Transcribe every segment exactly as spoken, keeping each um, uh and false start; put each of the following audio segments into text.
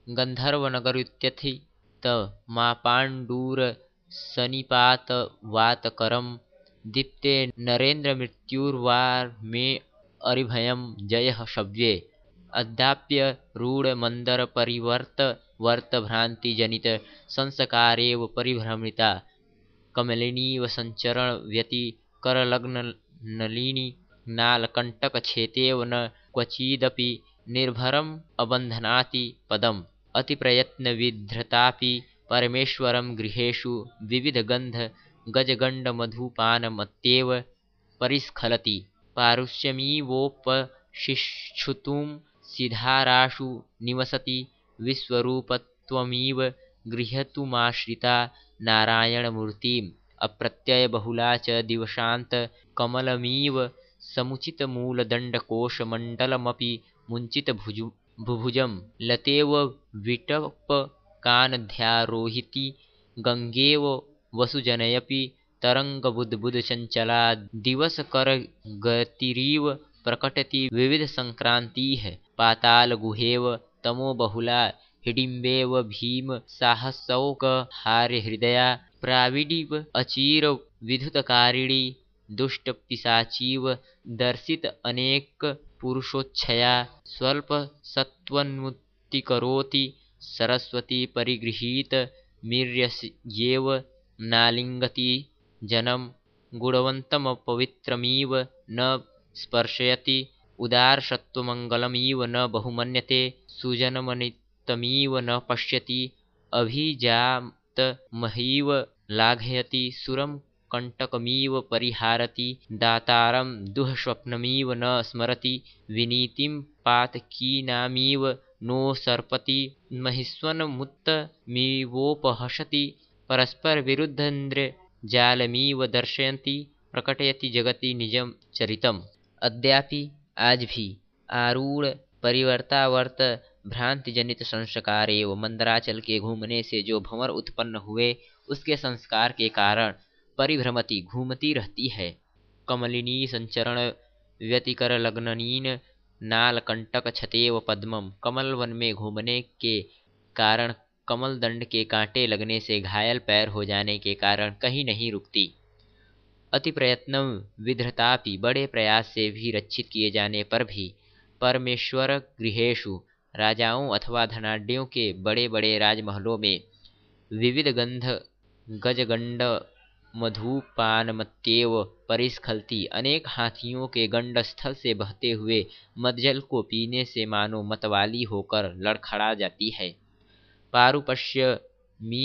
गन्धर्वनगरुत्यथित मापाण्डुरसनिपातवातकरं दीप्ते नरेन्द्रमृत्युर्वामे अरिभयं जयः शव्ये अद्याप्य रूढमन्दरपरिवर्तवर्तभ्रान्तिजनित संस्कारेव परिभ्रमिता कमलिनीव सञ्चरणव्यतिकरलग्ननलिनी नालकण्टकच्छेतेव न क्वचिदपि निर्भरम् अबध्नाति पदम् अतिप्रयत्नविधृतापि परमेश्वरं गृहेषु विविधगन्ध गजगण्डमधुपानमत्येव परिस्खलति पारुष्यमिवोपशिक्षुतुं सिधाराशु निवसति विश्वरूपत्वमिव गृह्यतुमाश्रिता नारायणमूर्तिम् अप्रत्ययबहुला च दिवसान्त कमलमिव समुचितमूलदण्डकोशमण्डलमपि मुञ्चितभुजु बुभुजं लतेव विटपकानध्यारोहिति गङ्गेव वसुजनयपि तरङ्गबुद्बुदचञ्चला दिवसकरगतिरिव प्रकटति विविधसङ्क्रान्तिः पातालगुहेव तमोबहुला हिडिम्बेव भीमसाहसौकहार्यहृदया प्राविडिव अचिरविधुतकारिणी दुष्टपिशाचीव दर्शित अनेकपुरुषोच्छया स्वल्पसत्त्वन्मुक्तिकरोति सरस्वती परिगृहीतमीर्यस्येव नालिङ्गति जनं गुणवन्तमपवित्रमिव न स्पर्शयति उदारसत्त्वमङ्गलमिव न बहुमन्यते सुजनमनितमिव न पश्यति अभिजातमहीव लाघयति सुरं कण्टकमिव परिहारति दातारं दुःस्वप्नमिव न स्मरति विनीतिं पातकीनामिव नोत्सर्पति महिष्वन्मुत्तमिवोपहसति परस्परविरुद्धेन्द्रजालमिव दर्शयति प्रकटयति जगति निजं चरितम् अद्यापि आज भी आरूढ़ परिवर्तावर्त भ्रांति जनित संस्कार एवं मंदराचल के घूमने से जो भंवर उत्पन्न हुए उसके संस्कार के कारण परिभ्रमति घूमती रहती है। कमलिनी संचरण व्यतिकर लग्ननीन नालकंटक छतेव पद्मम कमल वन में घूमने के कारण कमल दंड के कांटे लगने से घायल पैर हो जाने के कारण कहीं नहीं रुकती। अति प्रयत्न विधृतापि बड़े प्रयास से भी रक्षित किए जाने पर भी परमेश्वर गृहेषु राजाओं अथवा धनाढ्यों के बड़े बड़े राजमहलों में विविध गंध गजगंड मधुपानमत्येव परिस्खलति अनेक हाथियों के गंडस्थल से बहते हुए मदजल को पीने से मानो मतवाली होकर लड़खड़ा जाती है। पारुपश्य मी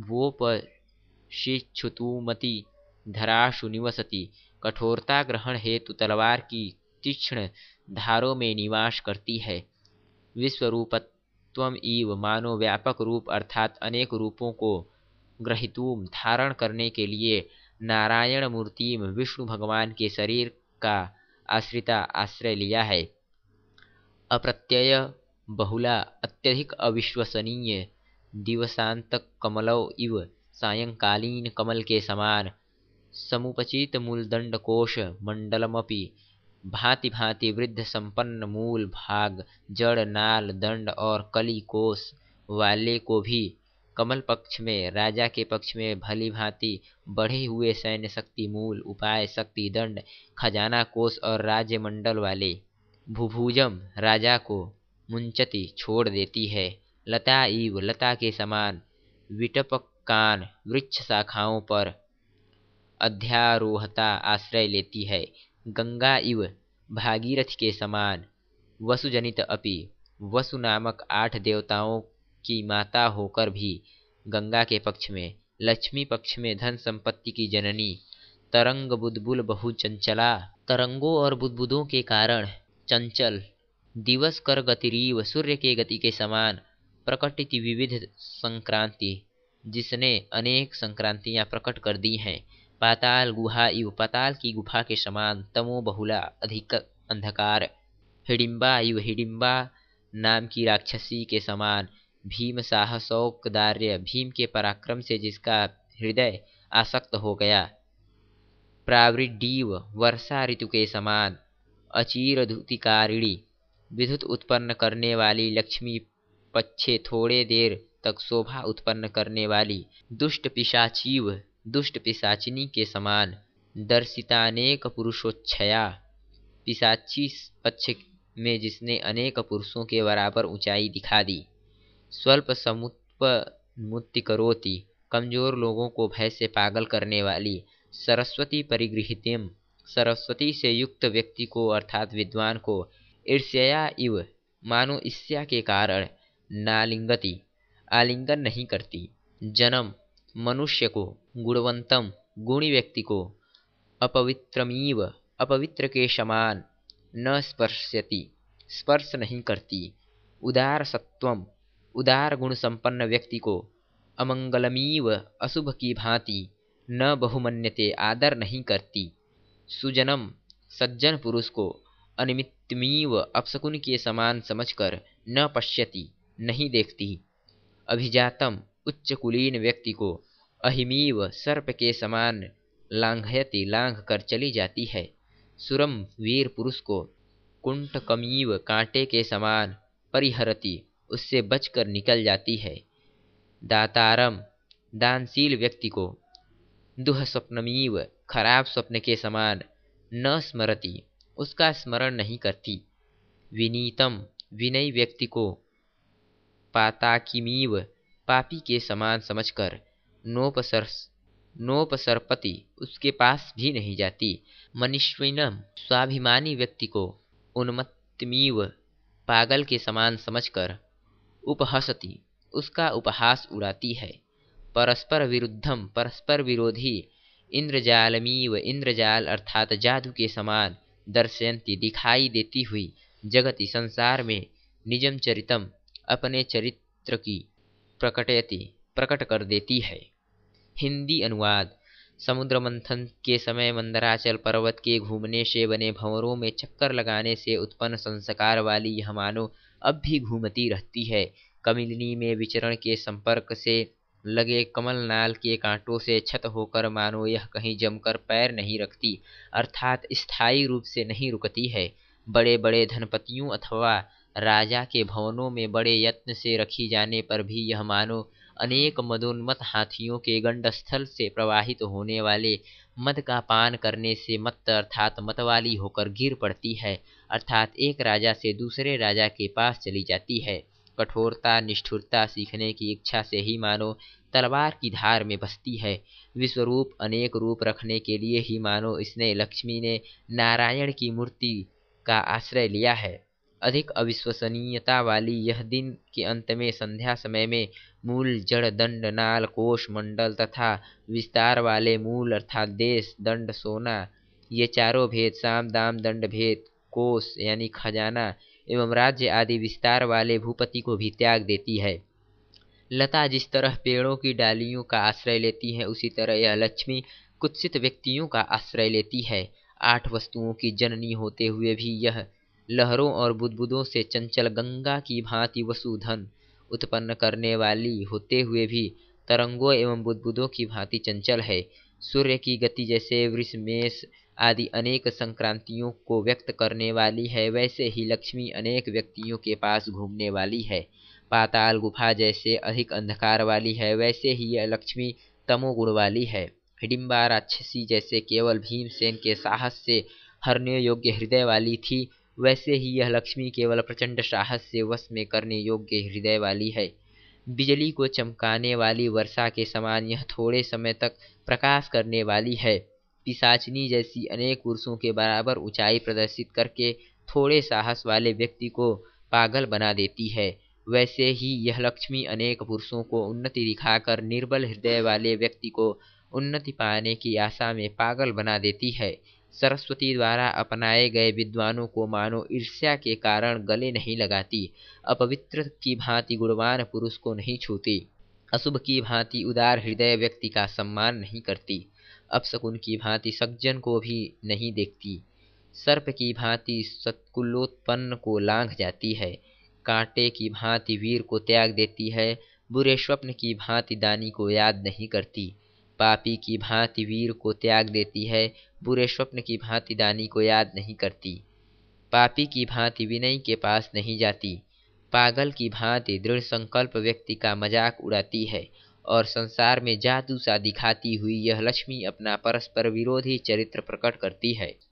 वोपशिक्षुतुमति धराशु निवसति कठोरता ग्रहण हेतु तलवार की तीक्ष्ण धारों में निवास करती है। विश्वरूपत्वम इव मानो व्यापक रूप अर्थात अनेक रूपों को ग्रहितुम धारण करने के लिए नारायण मूर्तिम विष्णु भगवान के शरीर का आश्रिता आश्रय लिया है। अप्रत्यय बहुला अत्यधिक अविश्वसनीय दिवसांत कमलौ इव सायंकालीन कमल के समान समुपचित मूलदंड कोश मंडलमपि भांति भांति वृद्ध संपन्न मूल भाग जड़ नाल दंड और कली कोश वाले को भी कमल पक्ष में राजा के पक्ष में भली भांति बढ़े हुए सैन्य शक्ति मूल उपाय शक्ति दंड खजाना कोष और राज्य मंडल वाले भुभुजम राजा को मुंचती छोड़ देती है। लता इव लता के समान विटपकान वृक्ष शाखाओं पर अध्यारोहता आश्रय लेती है। गंगा इव भागीरथ के समान वसुजनित अपि वसु नामक आठ देवताओं की माता होकर भी गंगा के पक्ष में लक्ष्मी पक्ष में धन संपत्ति की जननी तरंग बुदबुल बहु चंचला तरंगों और बुदबुदों के कारण चंचल दिवस कर गतिरीव सूर्य के गति के समान प्रकटित विविध संक्रांति जिसने अनेक संक्रांतियां प्रकट कर दी हैं। पाताल गुहा इव पाताल की गुफा के समान तमो बहुला अधिक अंधकार हिडिम्बा इव हिडिम्बा नाम की राक्षसी के समान भीम साहसौकदार्य भीम के पराक्रम से जिसका हृदय आसक्त हो गया। प्रावृड्डीव वर्षा ऋतु के समान अचीरधुतिकारिणी विद्युत उत्पन्न करने वाली लक्ष्मी पक्षे थोड़े देर तक शोभा उत्पन्न करने वाली दुष्ट पिशाचीव दुष्ट पिशाचिनी के समान दर्शितानेक पुरुषोच्छया, पिशाची पक्ष में जिसने अनेक पुरुषों के बराबर ऊंचाई दिखा दी। स्वल्प समुत्पन्मुक्ति करोति, कमजोर लोगों को भय से पागल करने वाली सरस्वती परिगृहीतिम, सरस्वती से युक्त व्यक्ति को अर्थात विद्वान को ईर्ष्या इव, मानो ईर्ष्या के कारण नालिंगति, आलिंगन नहीं करती। जन्म, मनुष्य को, गुणवंतम, गुणी व्यक्ति को, अपवित्रमीव, अपवित्र के समान, न स्पर्शयति, स्पर्श नहीं करती। उदार सत्वम, उदार गुण संपन्न व्यक्ति को, अमंगलमीव, अशुभ की भांति, न बहुमन्यते, आदर नहीं करती। सुजनम, सज्जन पुरुष को, अनिमित्तमीव, अपशकुन के समान समझकर, न पश्यति, नहीं देखती। अभिजातम, उच्च कुलीन व्यक्ति को, अहिमीव, सर्प के समान लांघयति, लांघ कर चली जाती है। सुरम, वीर पुरुष को, कुंटकमीव, कांटे के समान, परिहरति, उससे बचकर निकल जाती है। दातारम, दानशील व्यक्ति को, दुःस्वप्नमीव, खराब स्वप्न के समान, न स्मरति, उसका स्मरण नहीं करती। विनीतम, विनयी व्यक्ति को, पाताकिमीव, पापी के समान समझकर, नोपसर्स नोपसर्पति, उसके पास भी नहीं जाती। मनीष्विनम, स्वाभिमानी व्यक्ति को, उन्मत्तमीव, पागल के समान समझकर, उपहसति, उसका उपहास उड़ाती है। परस्पर विरुद्धम, परस्पर विरोधी, इंद्रजालमीव, इंद्रजाल अर्थात जादू के समान, दर्शयंती, दिखाई देती हुई, जगति संसार में, निजम चरितम, अपने चरित्र की, प्रकटयति, प्रकट कर देती है। हिंदी अनुवाद। समुद्र मंथन के समय मंदराचल पर्वत के घूमने से बने भंवरों में चक्कर लगाने से उत्पन्न संस्कार वाली यह मानो अब भी घूमती रहती है। कमिलिनी में विचरण के संपर्क से लगे कमल नाल के कांटों से छत होकर मानो यह कहीं जमकर पैर नहीं रखती, अर्थात स्थायी रूप से नहीं रुकती है। बड़े बड़े धनपतियों अथवा राजा के भवनों में बड़े यत्न से रखी जाने पर भी यह मानो अनेक मदोन्मत हाथियों के गंडस्थल से प्रवाहित होने वाले मद का पान करने से मत्त अर्थात मतवाली होकर गिर पड़ती है, अर्थात एक राजा से दूसरे राजा के पास चली जाती है। कठोरता निष्ठुरता सीखने की इच्छा से ही मानो तलवार की धार में बसती है। विश्वरूप अनेक रूप रखने के लिए ही मानो इसने लक्ष्मी ने नारायण की मूर्ति का आश्रय लिया है। अधिक अविश्वसनीयता वाली यह दिन के अंत में संध्या समय में मूल, जड़, दंड, नाल, कोश, मंडल तथा विस्तार वाले मूल अर्थात देश, दंड, सोना, ये चारों भेद, साम, दाम, दंड भेद, कोश यानी खजाना एवं राज्य आदि विस्तार वाले भूपति को भी त्याग देती है। लता जिस तरह पेड़ों की डालियों का आश्रय लेती है, उसी तरह यह लक्ष्मी कुत्सित व्यक्तियों का आश्रय लेती है। आठ वस्तुओं की जननी होते हुए भी यह लहरों और बुदबुदों से चंचल गंगा की भांति वसुधन उत्पन्न करने वाली होते हुए भी तरंगों एवं बुदबुदों की भांति चंचल है। सूर्य की गति जैसे वृषमेष आदि अनेक संक्रांतियों को व्यक्त करने वाली है, वैसे ही लक्ष्मी अनेक व्यक्तियों के पास घूमने वाली है। पाताल गुफा जैसे अधिक अंधकार वाली है, वैसे ही यह लक्ष्मी तमोगुण वाली है। हिडिंबा राक्षसी जैसे केवल भीमसेन के साहस से हरने योग्य हृदय वाली थी, वैसे ही यह लक्ष्मी केवल प्रचंड साहस से वश में करने योग्य हृदय वाली है। बिजली को चमकाने वाली वर्षा के समान यह थोड़े समय तक प्रकाश करने वाली है। पिशाचिनी जैसी अनेक पुरुषों के बराबर ऊंचाई प्रदर्शित करके थोड़े साहस वाले व्यक्ति को पागल बना देती है, वैसे ही यह लक्ष्मी अनेक पुरुषों को उन्नति दिखाकर निर्बल हृदय वाले व्यक्ति को उन्नति पाने की आशा में पागल बना देती है। सरस्वती द्वारा अपनाए गए विद्वानों को मानो ईर्ष्या के कारण गले नहीं लगाती, अपवित्र की भांति गुणवान पुरुष को नहीं छूती, अशुभ की भांति उदार हृदय व्यक्ति का सम्मान नहीं करती, अपशकुन की भांति सज्जन को भी नहीं देखती, सर्प की भांति सत्कुलोत्पन्न को लांघ जाती है, कांटे की भांति वीर को त्याग देती है, बुरे स्वप्न की भांति दानी को याद नहीं करती, पापी की भांति वीर को त्याग देती है, बुरे स्वप्न की भांति दानी को याद नहीं करती, पापी की भांति विनयी के पास नहीं जाती, पागल की भांति दृढ़ संकल्प व्यक्ति का मजाक उड़ाती है और संसार में जादू सा दिखाती हुई यह लक्ष्मी अपना परस्पर विरोधी चरित्र प्रकट करती है।